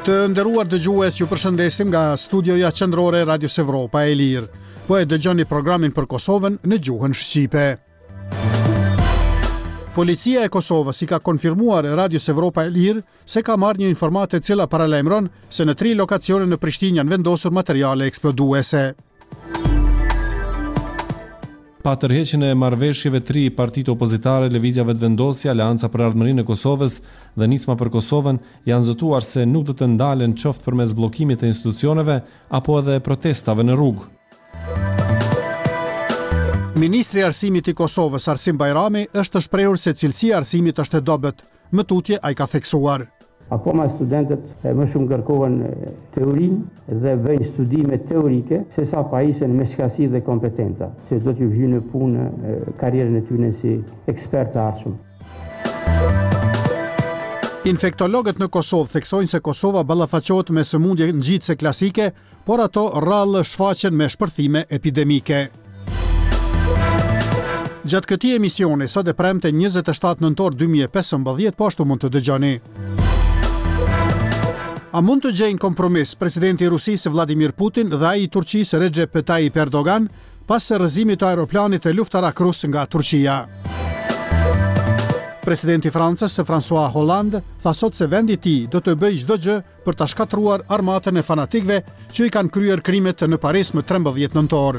Të nderuar dëgjues, ju përshëndesim nga studioja qendrore Radios Evropa e Lirë. Po e dëgjoni programin për Kosovën në gjuhën shqipe. Policia e Kosovës i ka konfirmuar Radios Evropa e Lirë se ka marrë një informatë e cila paralajmëron se në 3 lokacione në Prishtinë janë vendosur materiale eksploduese. Pa tërheqjen e marrëveshjeve 3 partitë opozitare, Lëvizja Vetëvendosje, Aleanca për Ardhmërinë e Kosovës dhe Nisma për Kosovën janë zotuar se nuk do të ndalen qoftë përmes bllokimit të institucioneve apo edhe protestave në rrugë. Ministri i Arsimit i Kosovës, Arsim Bajrami, është shprehur se cilësia e arsimit është e dobët. Më tutje ai ka theksuar. Akoma studentët më shumë kërkohen teorinë dhe bëjnë studime teorike se sa pajisen me shkasi dhe kompetenta, se do t'ju hyjë në punë karrierën e tyre si ekspert të arshëm. Infektologët në Kosovë theksojnë se Kosova ballafaqohet me sëmundje ngjitëse klasike, por ato rrallë shfaqen me shpërthime epidemike. Gjatë këtij emisioni, sot e premte 27 nëntor 2015, po ashtu mund të dëgjoni. A mund të gjejnë kompromis presidenti i Rusisë Vladimir Putin dhe ai i Turqisë Recep Tayyip Erdogan pas rrëzimit të aeroplanit të luftarak rus nga Turqia? Presidenti i Francës, François Hollande, tha sot se vendi i tij do të bëjë çdo gjë për ta shkatruar armatën e fanatikëve që i kanë kryer krimet në Paris më 13 nëntor.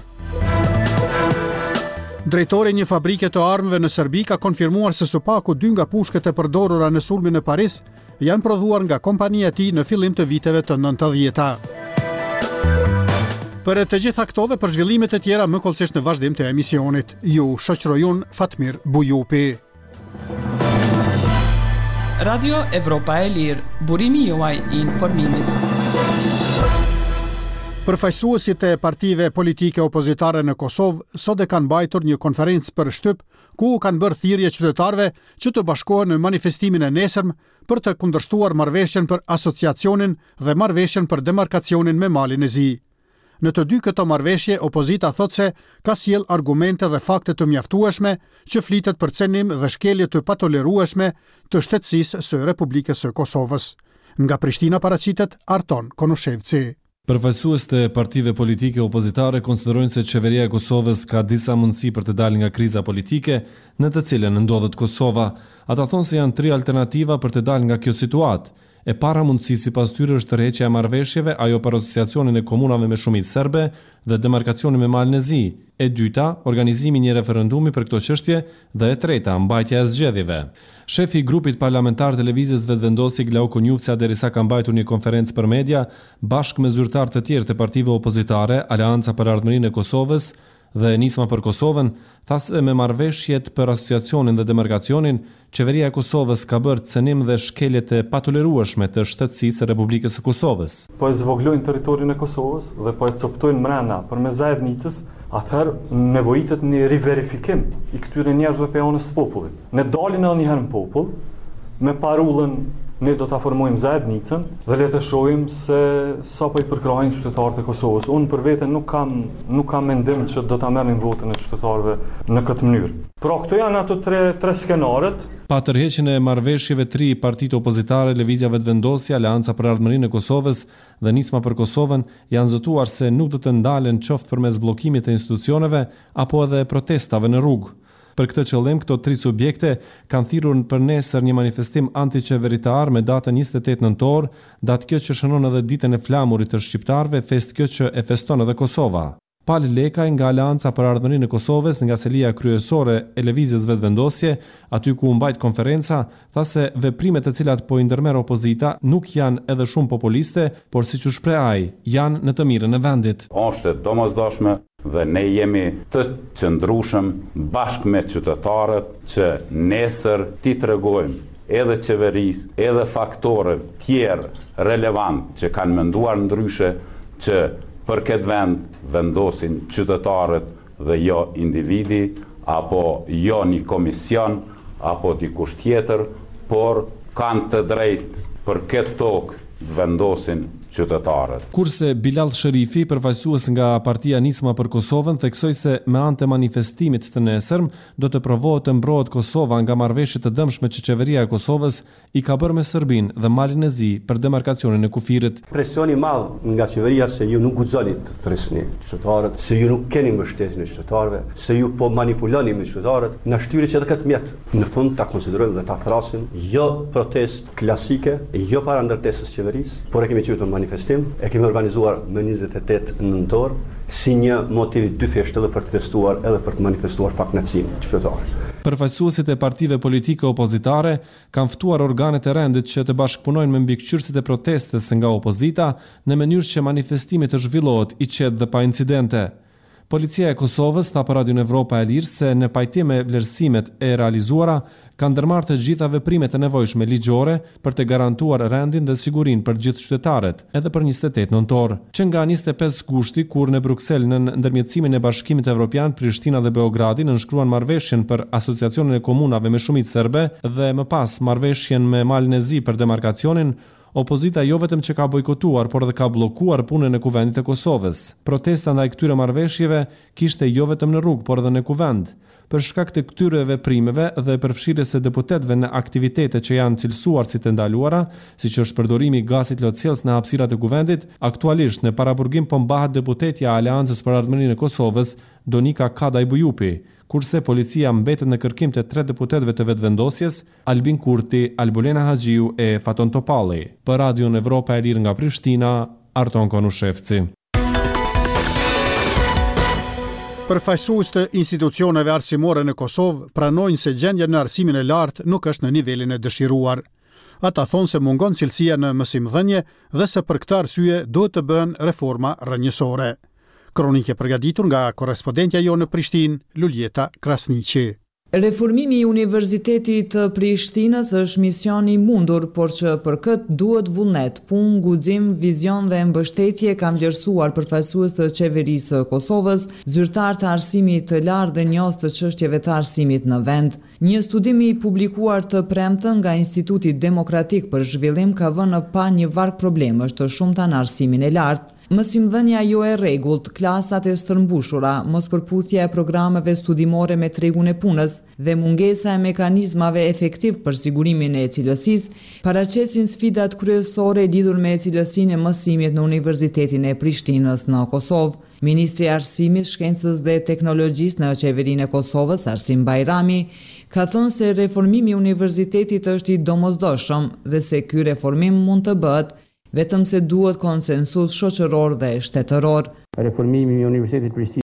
Drejtori i një fabrike të armëve në Serbi ka konfirmuar se së paku 2 nga pushket e përdorura në sulmin në Paris janë prodhuar nga kompania e tij në fillim të viteve të 90-ta. Për të gjitha këto dhe për zhvillimet e tjera më kollësisht në vazhdim të emisionit. Ju shoqëroj unë Fatmir Bujupi. Radio Evropa e Lirë, burimi juaj i informimit. Përfaqësuesit e partive politike opozitare në Kosovë sot e kanë mbajtur një konferencë për shtyp ku kanë bërë thirrje qytetarëve që të bashkohen në manifestimin e nesërm për të kundërshtuar marrëveshjen për asociacionin dhe marrëveshjen për demarkacionin me Malin e Zi. Në të dy këto marrëveshje, opozita thotë se ka sjell argumente dhe fakte të mjaftueshme që flitet për cenim dhe shkelje të patolerueshme të shtetësisë së Republikës së Kosovës. Nga Prishtina paraqitet Arton Konushevci. Përfaqësuesit e partive politike opozitare konsiderojnë se qeveria e Kosovës ka disa mundësi për të dalë nga kriza politike në të cilën ndodhet Kosova. Ata thonë se janë 3 alternativa për të dalë nga kjo situatë. E para mundësi sipas tyre është tërheqja e marrëveshjeve, ajo për asociacionin e komunave me shumicë serbe dhe demarkacionin me Malin e Zi. E dyta, organizimi një referendumi për këto çështje dhe e treta, mbajtja e zgjedhjeve. Shefi i grupit parlamentar të Lëvizjes Vetëvendosje Glauko Njufca derisa ka mbajtur një konferencë për media bashkë me zyrtar të tjerë të partive opozitare, Aleanca për Ardhmërinë e Kosovës dhe Nisma për Kosovën, tha se me marrëveshjet për asociacionin dhe demarkacionin, qeveria e Kosovës ka bërë cenim dhe shkeljet e patolerueshme të shtetësisë së Republikës së Kosovës. Po e zvoglojnë territorin e Kosovës dhe po e coptojnë mrena përmes zajednicës, atëherë nevojitet një riverifikim i këtyre njerëzve pe anës të popullit. Ne dalin edhe një herë në popull me parullën ne do ta formojmë zajednicën dhe le të shohim se sapo i përkrahin qytetarët e Kosovës. Unë për veten nuk kam mendim që do ta merrin votën e qytetarëve në këtë mënyrë. Pra këto janë ato tre skenaret. Pa tërheqjen e marrëveshjeve 3 partitë opozitare, Lëvizja Vetëvendosje, Aleanca për Ardhmërinë e Kosovës dhe Nisma për Kosovën janë zotuar se nuk do të ndalen qoftë përmes bllokimit të institucioneve apo edhe protestave në rrugë. Për këtë qëllim, këto 3 subjekte kanë thirrur për nesër një manifestim antiqeveritar me datën 28 nëntor, datë kjo që shënon edhe ditën e flamurit të shqiptarëve, fest kjo që e feston edhe Kosova. Pali Lekaj nga Aleanca për Ardhmërinë e Kosovës, nga selia kryesore e Lëvizjes Vetëvendosje, aty ku u mbajt konferenca, tha se veprimet të cilat po i ndërmerr opozita nuk janë edhe shumë populiste, por siç u shpreh ai, janë në të mirën e vendit. Është domosdoshme dhe ne jemi të qëndrueshëm bashkë me qytetarët që nesër ti tregojmë edhe qeverisë, edhe faktorëve tjerë relevant që kanë menduar ndryshe që për këtë vend vendosin qytetarët dhe jo individi, apo jo një komision, apo dikush tjetër, por kanë të drejtë për këtë tokë të vendosin qytetarët. Kurse Bilal Sherifi, përfaqësues nga Partia Nisma për Kosovën, theksoi se me anë të manifestimit të nesërm do të provohet të mbrohet Kosova nga marrëveshjet të dëmshme që qeveria e Kosovës i ka bërë me Serbinë dhe Malin e Zi për demarkacionin e kufirit. Presioni i madh nga qeveria se ju nuk guxoni të thrisni qytetarët, se ju nuk keni mbështetjen e qytetarëve, se ju po manipuloni me qytetarët, na shtyri që këtë mjet në fund ta konsiderojmë dhe ta thrasim jo protestë klasike, jo para ndërtesës qeverisë, por e kemi qenë manifestim, e kemi organizuar më 28 nëntor si një motiv dyfisht edhe për të festuar edhe për të manifestuar pakënaqësinë qytetarëve. Përfaqësuesit e partive politike opozitare kanë ftuar organet e rendit që të bashkëpunojnë me mbikëqyrësit e protestës nga opozita në mënyrë që manifestimi të zhvillohet i qetë dhe pa incidente. Policia e Kosovës tha për Radion Evropa e Lirë se në pajtim me vlerësimet e realizuara kanë ndërmarrë të gjitha veprimet e nevojshme ligjore për të garantuar rendin dhe sigurinë për gjithë qytetarët, edhe për 28 nëntor. Që nga 25 gushti, kur në Bruksel në ndërmjetësimin e Bashkimit Evropian, Prishtina dhe Beogradi nënshkruan marrëveshjen për Asociacionin e Komunave me shumicë serbe dhe më pas marrëveshjen me Malin e Zi për demarkacionin, opozita jo vetëm që ka bojkotuar, por dhe ka bllokuar punën e kuvendit të Kosovës. Protesta ndaj këtyre marrëveshjeve kishte jo vetëm në rrugë, por edhe në kuvend. Për shkak të këtyre veprimeve dhe përfshirjes së deputetëve në aktivitete që janë cilësuar si të ndaluara, siç është përdorimi i gazit lotësielës në hapësirat e kuvendit, aktualisht në paraburgim po mbahet deputetja e Aleancës për Ardhmërinë e Kosovës, Donika Kadaj Bujupi, kurse policia mbetet në kërkim të 3 deputetëve të vetëvendosjes, Albin Kurti, Albulena Haxhiu e Faton Topalli. Për Radion Evropa e Lirë nga Prishtina, Arton Konushevci. Përfaqësues të institucioneve arsimore në Kosovë pranojnë se gjendja në arsimin e lartë nuk është në nivelin e dëshiruar. Ata thonë se mungon cilësia në mësimdhënie dhe se për këtë arsye duhet të bëhen reforma rrënjësore. Kronike përgatitur nga korrespondentja jonë në Prishtinë, Luljeta Krasniqi. Reformimi i Universitetit të Prishtinës është mision i mundur, por që për këtë duhet vullnet, punë, guxim, vizion dhe mbështetje, kanë vlerësuar përfaqësues të qeverisë së Kosovës, zyrtar të arsimit të lartë dhe njohës të çështjeve të arsimit në vend. Një studim i publikuar të premten nga Instituti Demokratik për Zhvillim ka vënë pa një varg problemesh të shumta në arsimin e lartë. Mësimdhënia jo e rregullt, klasat e stërmbushura, mospërputhja e programeve studimore me tregun e punës dhe mungesa e mekanizmave efektiv për sigurimin e cilësisë paraqesin sfidat kryesore lidhur me cilësinë e mësimit në Universitetin e Prishtinës në Kosovë. Ministri i Arsimit, Shkencës dhe Teknologjisë në qeverinë e Kosovës, Arsim Bajrami, ka thënë se reformimi i universitetit është i domosdoshëm dhe se ky reformim mund të bëhet vetëm se duhet konsensus shoqëror dhe shtetëror. Reformimi i Universitetit Prishtinës